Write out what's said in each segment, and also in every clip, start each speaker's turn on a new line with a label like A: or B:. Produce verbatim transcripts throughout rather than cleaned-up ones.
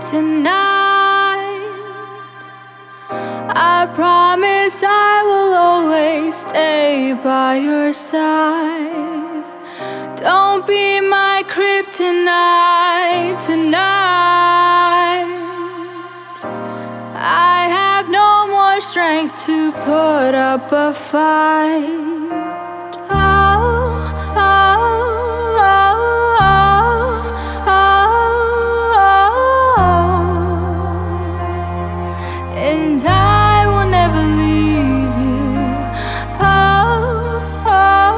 A: tonight. I promise I will always stay by your side. Don't be my kryptonite tonight. I have no more strength to put up a fight. And I will never leave you. Oh, oh,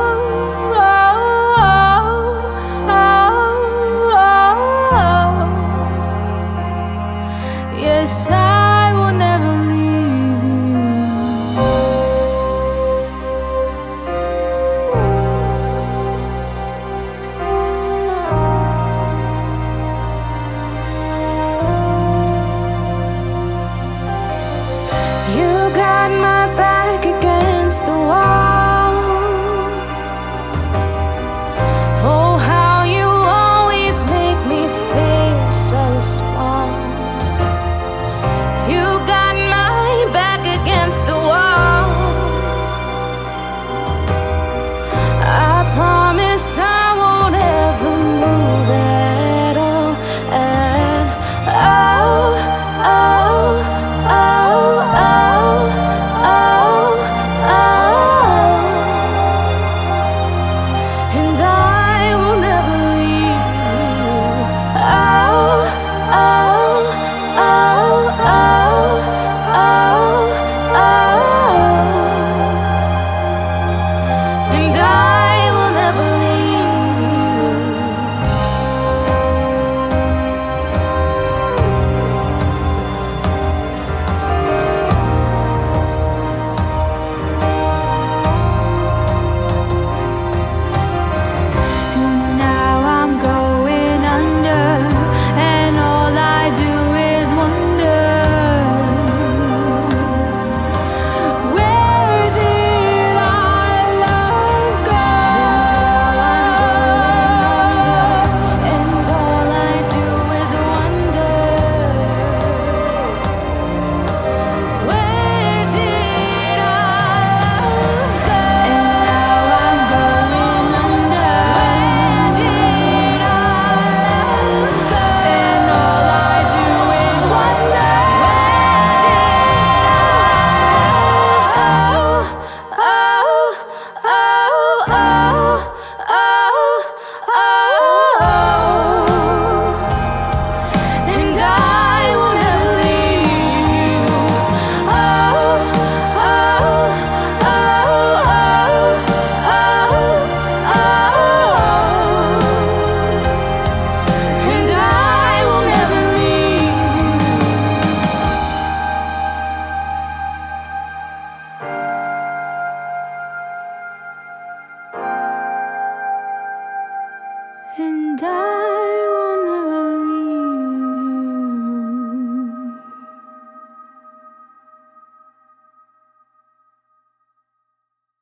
A: oh, oh, oh, oh. Yes, I will never leave you. You got my back against the wall.